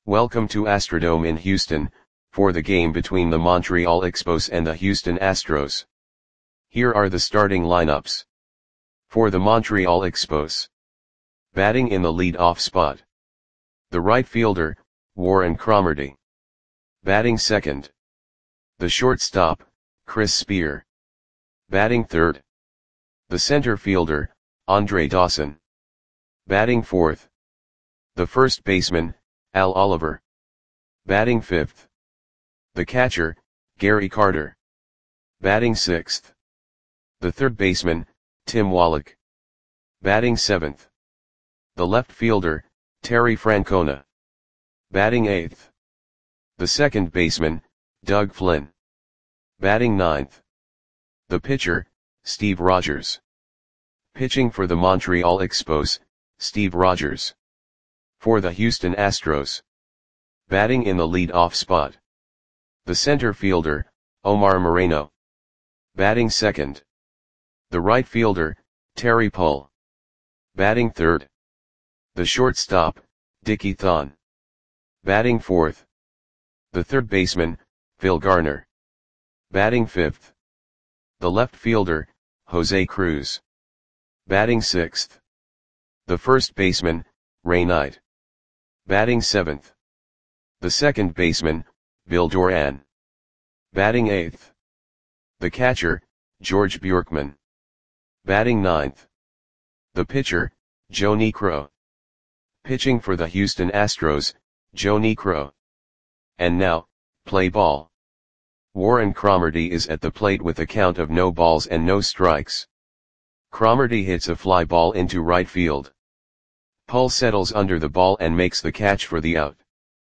Welcome to Astrodome in Houston, for the game between the Montreal Expos and the Houston Astros. Here are the starting lineups. For the Montreal Expos. Batting in the lead-off spot. The right fielder, Warren Cromartie. Batting second. The shortstop, Chris Spear. Batting third. The center fielder, Andre Dawson. Batting fourth. The first baseman, Al Oliver. Batting fifth. The catcher, Gary Carter. Batting sixth. The third baseman, Tim Wallach. Batting seventh. The left fielder, Terry Francona. Batting eighth. The second baseman, Doug Flynn. Batting ninth. The pitcher, Steve Rogers. Pitching for the Montreal Expos, Steve Rogers. For the Houston Astros. Batting in the lead-off spot. The center fielder, Omar Moreno. Batting second. The right fielder, Terry Pull. Batting third. The shortstop, Dickie Thon. Batting fourth. The third baseman, Phil Garner. Batting fifth. The left fielder, Jose Cruz. Batting sixth. The first baseman, Ray Knight. Batting seventh. The second baseman, Bill Doran. Batting eighth. The catcher, George Bjorkman. Batting ninth. The pitcher, Joe Niekro. Pitching for the Houston Astros, Joe Niekro. And now, play ball. Warren Cromartie is at the plate with a count of no balls and no strikes. Cromartie hits a fly ball into right field. Pull settles under the ball and makes the catch for the out.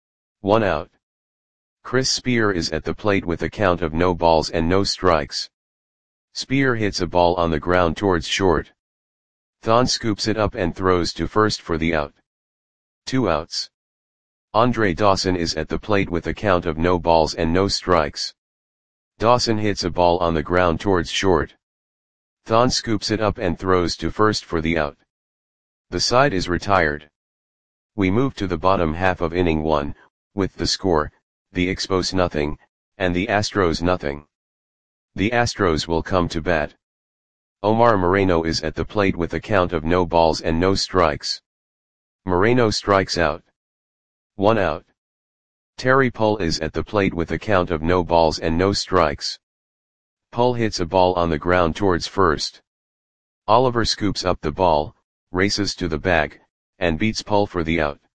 1 out. Chris Spear is at the plate with a count of no balls and no strikes. Spear hits a ball on the ground towards short. Thon scoops it up and throws to first for the out. 2 outs. Andre Dawson is at the plate with a count of no balls and no strikes. Dawson hits a ball on the ground towards short. Thon scoops it up and throws to first for the out. The side is retired. We move to the bottom half of inning 1, with the score, the Expos nothing, and the Astros nothing. The Astros will come to bat. Omar Moreno is at the plate with a count of no balls and no strikes. Moreno strikes out. 1 out. Terry Pull is at the plate with a count of no balls and no strikes. Pull hits a ball on the ground towards first. Oliver scoops up the ball, races to the bag, and beats Pull for the out.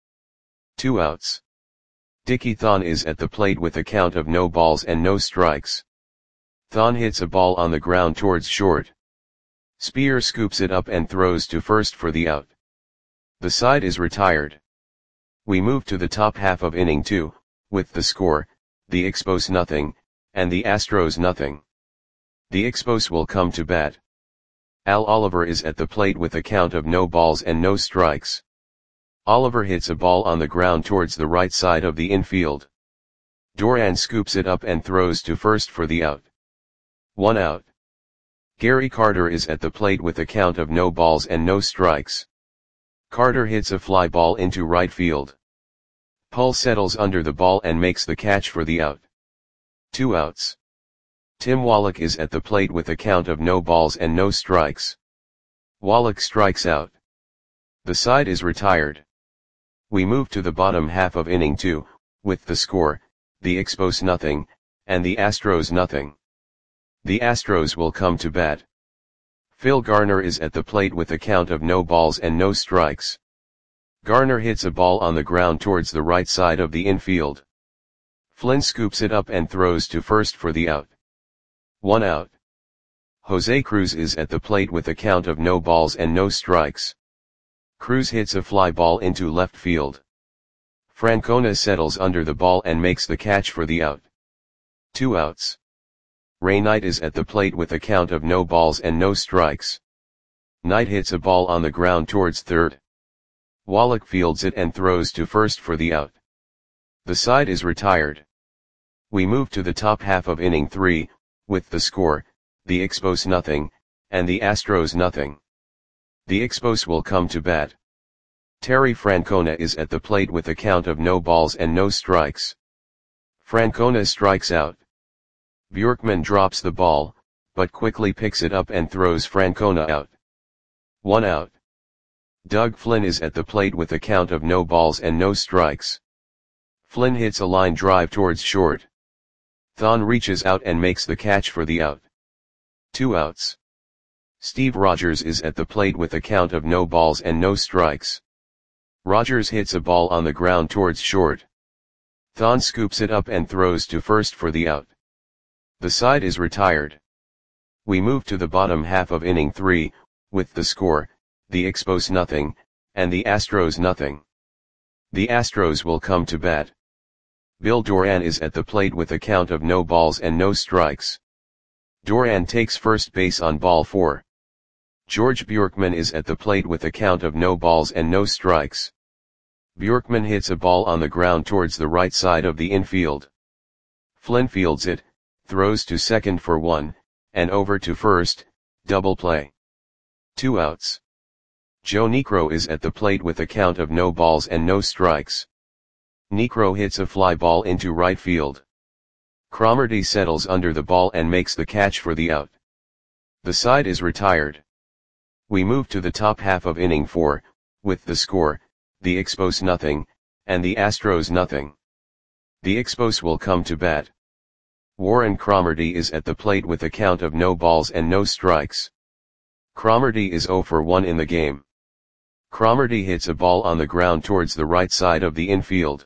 2 outs. Dickie Thon is at the plate with a count of no balls and no strikes. Thon hits a ball on the ground towards short. Spear scoops it up and throws to first for the out. The side is retired. We move to the top half of inning 2, with the score, the Expos nothing, and the Astros nothing. The Expos will come to bat. Al Oliver is at the plate with a count of no balls and no strikes. Oliver hits a ball on the ground towards the right side of the infield. Doran scoops it up and throws to first for the out. 1 out. Gary Carter is at the plate with a count of no balls and no strikes. Carter hits a fly ball into right field. Pull settles under the ball and makes the catch for the out. 2 outs. Tim Wallach is at the plate with a count of no balls and no strikes. Wallach strikes out. The side is retired. We move to the bottom half of inning 2, with the score, the Expos nothing, and the Astros nothing. The Astros will come to bat. Phil Garner is at the plate with a count of no balls and no strikes. Garner hits a ball on the ground towards the right side of the infield. Flynn scoops it up and throws to first for the out. 1 out. Jose Cruz is at the plate with a count of no balls and no strikes. Cruz hits a fly ball into left field. Francona settles under the ball and makes the catch for the out. 2 outs. Ray Knight is at the plate with a count of no balls and no strikes. Knight hits a ball on the ground towards third. Wallach fields it and throws to first for the out. The side is retired. We move to the top half of inning 3, with the score, the Expos nothing, and the Astros nothing. The Expos will come to bat. Terry Francona is at the plate with a count of no balls and no strikes. Francona strikes out. Bjorkman drops the ball, but quickly picks it up and throws Francona out. 1 out. Doug Flynn is at the plate with a count of no balls and no strikes. Flynn hits a line drive towards short. Thon reaches out and makes the catch for the out. 2 outs. Steve Rogers is at the plate with a count of no balls and no strikes. Rogers hits a ball on the ground towards short. Thon scoops it up and throws to first for the out. The side is retired. We move to the bottom half of inning 3, with the score, the Expos nothing, and the Astros nothing. The Astros will come to bat. Bill Doran is at the plate with a count of no balls and no strikes. Doran takes first base on ball 4. George Bjorkman is at the plate with a count of no balls and no strikes. Bjorkman hits a ball on the ground towards the right side of the infield. Flynn fields it, throws to second for 1, and over to first, double play. 2 outs. Joe Niekro is at the plate with a count of no balls and no strikes. Niekro hits a fly ball into right field. Cromartie settles under the ball and makes the catch for the out. The side is retired. We move to the top half of inning 4, with the score, the Expos nothing, and the Astros nothing. The Expos will come to bat. Warren Cromartie is at the plate with a count of no balls and no strikes. Cromartie is 0 for 1 in the game. Cromartie hits a ball on the ground towards the right side of the infield.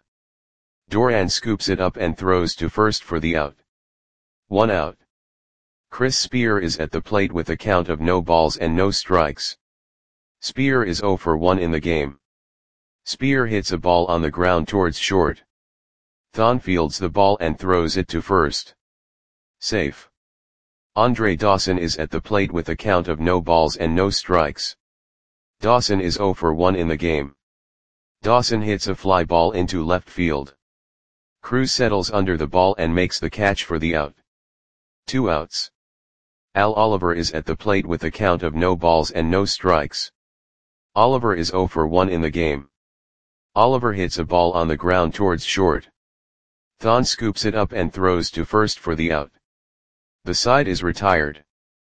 Doran scoops it up and throws to first for the out. 1 out. Chris Spear is at the plate with a count of no balls and no strikes. Spear is 0 for 1 in the game. Spear hits a ball on the ground towards short. Thon fields the ball and throws it to first. Safe. Andre Dawson is at the plate with a count of no balls and no strikes. Dawson is 0 for 1 in the game. Dawson hits a fly ball into left field. Cruz settles under the ball and makes the catch for the out. 2 outs. Al Oliver is at the plate with a count of no balls and no strikes. Oliver is 0 for 1 in the game. Oliver hits a ball on the ground towards short. Thon scoops it up and throws to first for the out. The side is retired.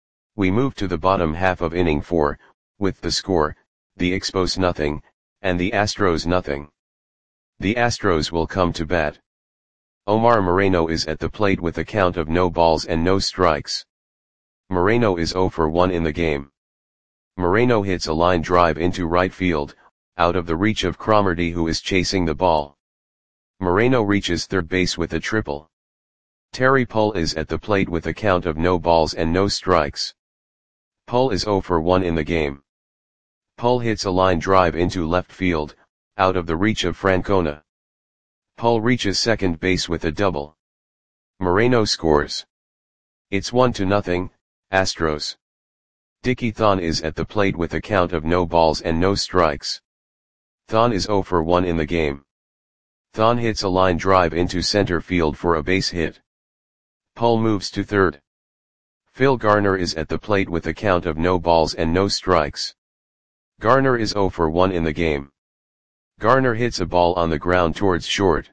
We move to the bottom half of inning 4, with the score, the Expos nothing, and the Astros nothing. The Astros will come to bat. Omar Moreno is at the plate with a count of no balls and no strikes. Moreno is 0 for 1 in the game. Moreno hits a line drive into right field, out of the reach of Cromartie who is chasing the ball. Moreno reaches third base with a triple. Terry Pull is at the plate with a count of no balls and no strikes. Pull is 0 for 1 in the game. Pull hits a line drive into left field, out of the reach of Francona. Pull reaches second base with a double. Moreno scores. It's 1-0, Astros. Dickie Thon is at the plate with a count of no balls and no strikes. Thon is 0 for 1 in the game. Thon hits a line drive into center field for a base hit. Pull moves to third. Phil Garner is at the plate with a count of no balls and no strikes. Garner is 0 for 1 in the game. Garner hits a ball on the ground towards short.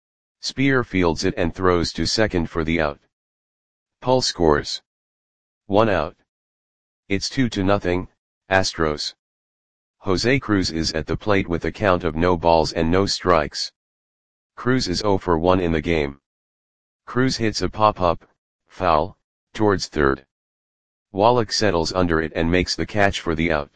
Spear fields it and throws to second for the out. Pull scores. 1 out. It's 2-0, Astros. Jose Cruz is at the plate with a count of no balls and no strikes. Cruz is 0 for 1 in the game. Cruz hits a pop-up, foul, towards third. Wallach settles under it and makes the catch for the out.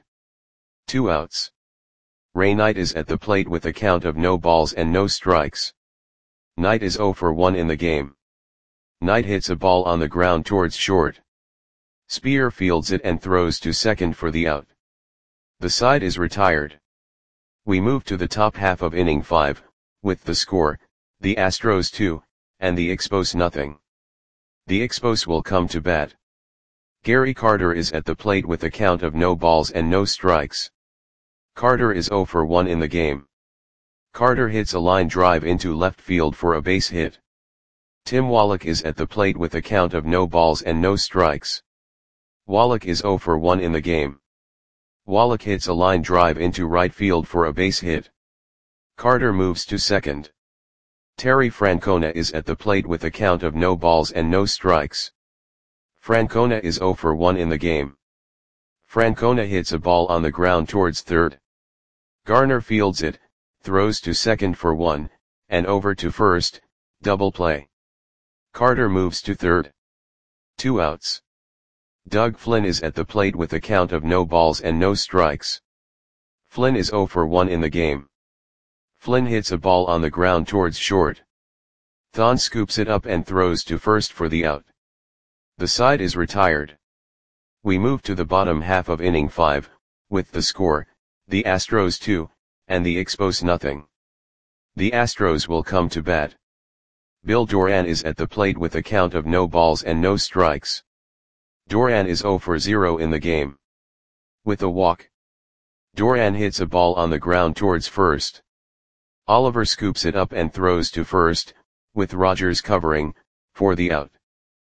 2 outs. Ray Knight is at the plate with a count of no balls and no strikes. Knight is 0 for 1 in the game. Knight hits a ball on the ground towards short. Spear fields it and throws to second for the out. The side is retired. We move to the top half of inning 5, with the score, the Astros 2, and the Expos nothing. The Expos will come to bat. Gary Carter is at the plate with a count of no balls and no strikes. Carter is 0 for 1 in the game. Carter hits a line drive into left field for a base hit. Tim Wallach is at the plate with a count of no balls and no strikes. Wallach is 0 for 1 in the game. Wallach hits a line drive into right field for a base hit. Carter moves to second. Terry Francona is at the plate with a count of no balls and no strikes. Francona is 0 for 1 in the game. Francona hits a ball on the ground towards third. Garner fields it, throws to second for 1, and over to first, double play. Carter moves to third. 2 outs. Doug Flynn is at the plate with a count of no balls and no strikes. Flynn is 0 for 1 in the game. Flynn hits a ball on the ground towards short. Thon scoops it up and throws to first for the out. The side is retired. We move to the bottom half of inning 5, with the score, the Astros 2, and the Expos nothing. The Astros will come to bat. Bill Doran is at the plate with a count of no balls and no strikes. Doran is 0 for 0 in the game. With a walk. Doran hits a ball on the ground towards first. Oliver scoops it up and throws to first, with Rogers covering, for the out.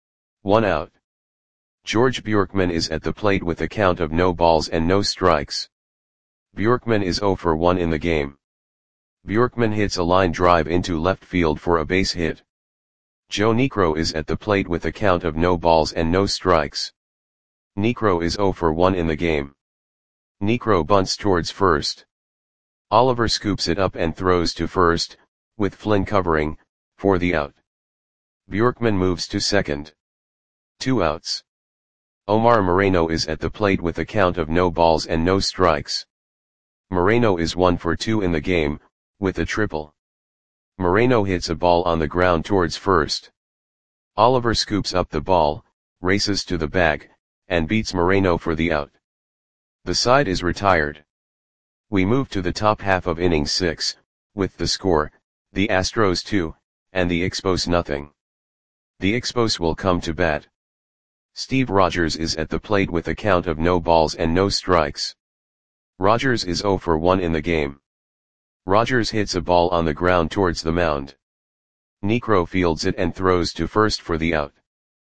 1 out. George Bjorkman is at the plate with a count of no balls and no strikes. Bjorkman is 0 for 1 in the game. Bjorkman hits a line drive into left field for a base hit. Joe Niekro is at the plate with a count of no balls and no strikes. Niekro is 0 for 1 in the game. Niekro bunts towards first. Oliver scoops it up and throws to first, with Flynn covering, for the out. Bjorkman moves to second. 2 outs. Omar Moreno is at the plate with a count of no balls and no strikes. Moreno is 1 for 2 in the game, with a triple. Moreno hits a ball on the ground towards first. Oliver scoops up the ball, races to the bag, and beats Moreno for the out. The side is retired. We move to the top half of inning 6, with the score, the Astros 2, and the Expos nothing. The Expos will come to bat. Steve Rogers is at the plate with a count of no balls and no strikes. Rogers is 0 for 1 in the game. Rogers hits a ball on the ground towards the mound. Niekro fields it and throws to first for the out.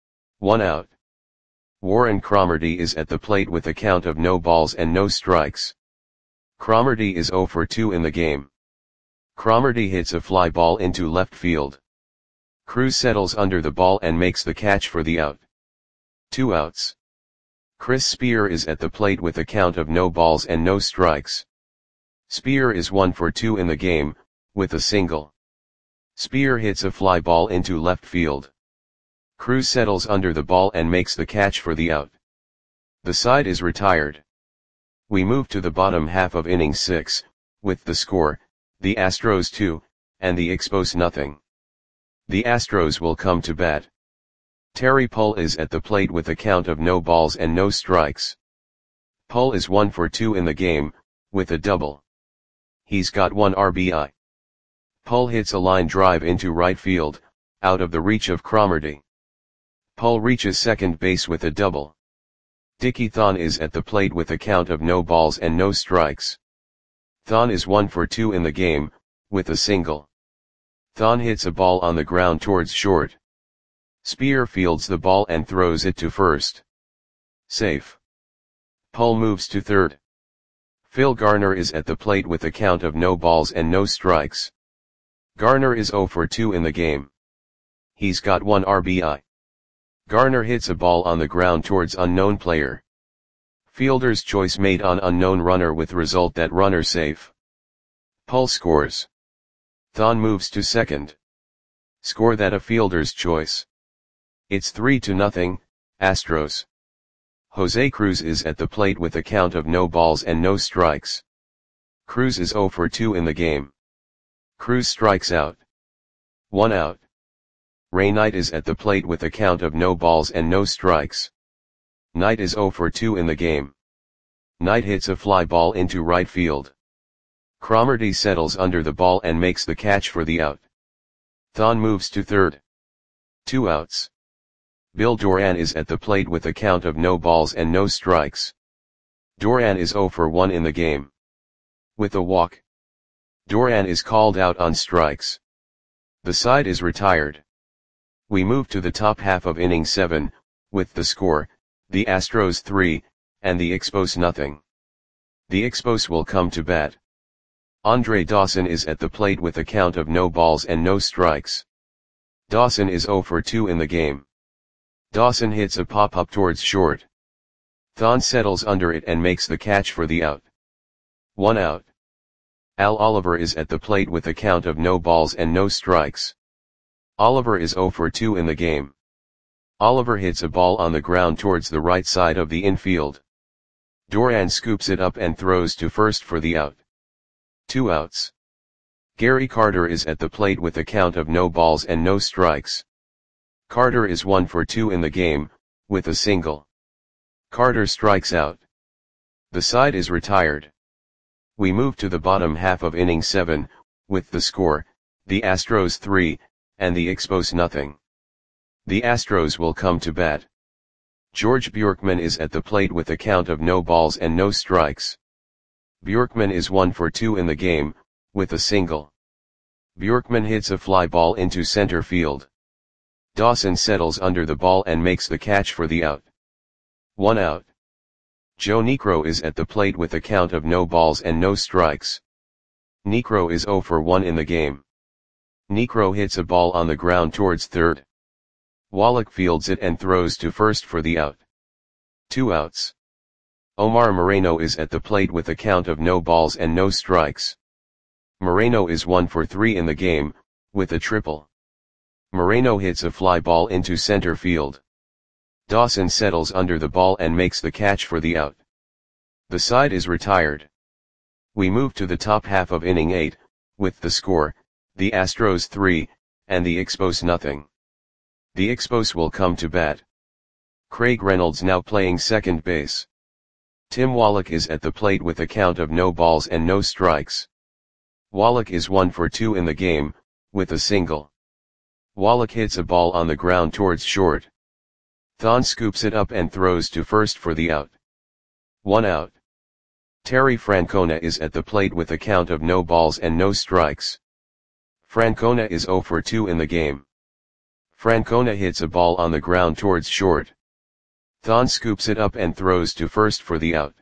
1 out. Warren Cromartie is at the plate with a count of no balls and no strikes. Cromartie is 0 for 2 in the game. Cromartie hits a fly ball into left field. Cruz settles under the ball and makes the catch for the out. 2 outs. Chris Spear is at the plate with a count of no balls and no strikes. Spear is 1 for 2 in the game, with a single. Spear hits a fly ball into left field. Cruz settles under the ball and makes the catch for the out. The side is retired. We move to the bottom half of inning 6, with the score, the Astros 2, and the Expos nothing. The Astros will come to bat. Terry Pull is at the plate with a count of no balls and no strikes. Pull is 1 for 2 in the game, with a double. He's got 1 RBI. Pull hits a line drive into right field, out of the reach of Cromartie. Pull reaches second base with a double. Dickie Thon is at the plate with a count of no balls and no strikes. Thon is 1 for 2 in the game, with a single. Thon hits a ball on the ground towards short. Spear fields the ball and throws it to first. Safe. Pull moves to third. Phil Garner is at the plate with a count of no balls and no strikes. Garner is 0 for 2 in the game. He's got 1 RBI. Garner hits a ball on the ground towards unknown player. Fielder's choice made on unknown runner with result that runner safe. Pull scores. Thon moves to second. Score that a fielder's choice. It's 3-0, Astros. Jose Cruz is at the plate with a count of no balls and no strikes. Cruz is 0 for 2 in the game. Cruz strikes out. 1 out. Ray Knight is at the plate with a count of no balls and no strikes. Knight is 0 for 2 in the game. Knight hits a fly ball into right field. Cromartie settles under the ball and makes the catch for the out. Thon moves to third. 2 outs. Bill Doran is at the plate with a count of no balls and no strikes. Doran is 0 for 1 in the game. With a walk. Doran is called out on strikes. The side is retired. We move to the top half of inning 7, with the score, the Astros 3, and the Expos nothing. The Expos will come to bat. Andre Dawson is at the plate with a count of no balls and no strikes. Dawson is 0 for 2 in the game. Dawson hits a pop-up towards short. Thon settles under it and makes the catch for the out. 1 out. Al Oliver is at the plate with a count of no balls and no strikes. Oliver is 0 for 2 in the game. Oliver hits a ball on the ground towards the right side of the infield. Doran scoops it up and throws to first for the out. 2 outs. Gary Carter is at the plate with a count of no balls and no strikes. Carter is 1 for 2 in the game, with a single. Carter strikes out. The side is retired. We move to the bottom half of inning 7, with the score, the Astros 3, and the Expos nothing. The Astros will come to bat. George Bjorkman is at the plate with a count of no balls and no strikes. Bjorkman is 1 for 2 in the game, with a single. Bjorkman hits a fly ball into center field. Dawson settles under the ball and makes the catch for the out. 1 out. Joe Niekro is at the plate with a count of no balls and no strikes. Niekro is 0 for 1 in the game. Niekro hits a ball on the ground towards third. Wallach fields it and throws to first for the out. 2 outs. Omar Moreno is at the plate with a count of no balls and no strikes. Moreno is 1 for 3 in the game, with a triple. Moreno hits a fly ball into center field. Dawson settles under the ball and makes the catch for the out. The side is retired. We move to the top half of inning 8, with the score, the Astros 3, and the Expos nothing. The Expos will come to bat. Craig Reynolds now playing second base. Tim Wallach is at the plate with a count of no balls and no strikes. Wallach is 1 for 2 in the game, with a single. Wallach hits a ball on the ground towards short. Thon scoops it up and throws to first for the out. 1 out. Terry Francona is at the plate with a count of no balls and no strikes. Francona is 0 for 2 in the game. Francona hits a ball on the ground towards short. Thon scoops it up and throws to first for the out.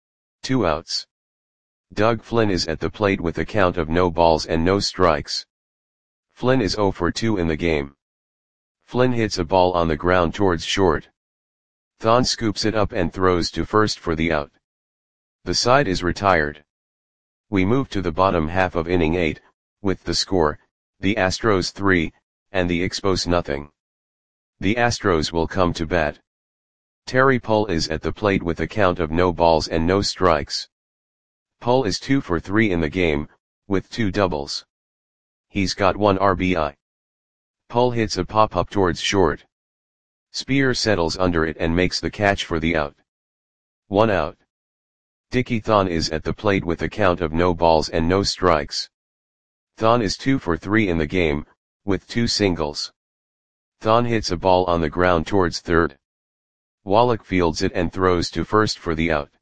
2 outs. Doug Flynn is at the plate with a count of no balls and no strikes. Flynn is 0 for 2 in the game. Flynn hits a ball on the ground towards short. Thon scoops it up and throws to first for the out. The side is retired. We move to the bottom half of inning 8, with the score, the Astros 3, and the Expos nothing. The Astros will come to bat. Terry Pull is at the plate with a count of no balls and no strikes. Pull is 2 for 3 in the game, with 2 doubles. He's got 1 RBI. Pull hits a pop-up towards short. Spear settles under it and makes the catch for the out. 1 out. Dickie Thon is at the plate with a count of no balls and no strikes. Thon is 2 for 3 in the game, with 2 singles. Thon hits a ball on the ground towards third. Wallach fields it and throws to first for the out.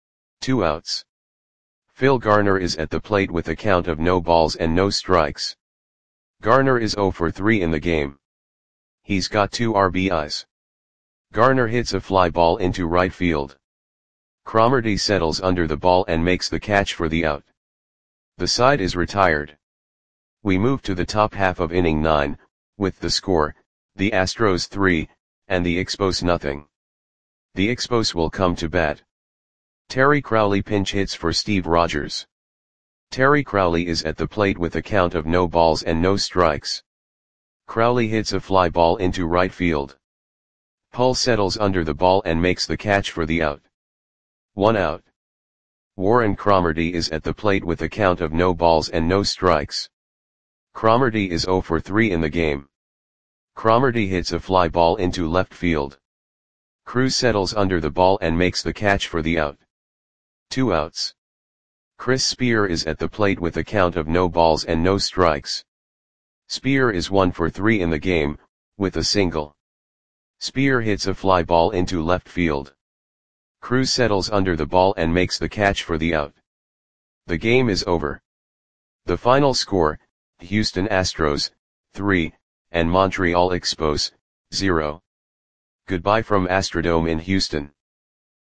2 outs. Phil Garner is at the plate with a count of no balls and no strikes. Garner is 0 for 3 in the game. He's got 2 RBIs. Garner hits a fly ball into right field. Cromartie settles under the ball and makes the catch for the out. The side is retired. We move to the top half of inning 9, with the score, the Astros 3, and the Expos nothing. The Expos will come to bat. Terry Crowley pinch hits for Steve Rogers. Terry Crowley is at the plate with a count of no balls and no strikes. Crowley hits a fly ball into right field. Pull settles under the ball and makes the catch for the out. 1 out. Warren Cromartie is at the plate with a count of no balls and no strikes. Cromartie is 0 for 3 in the game. Cromartie hits a fly ball into left field. Cruz settles under the ball and makes the catch for the out. 2 outs. Chris Spear is at the plate with a count of no balls and no strikes. Spear is 1 for 3 in the game, with a single. Spear hits a fly ball into left field. Cruz settles under the ball and makes the catch for the out. The game is over. The final score, Houston Astros, 3, and Montreal Expos, 0. Goodbye from Astrodome in Houston.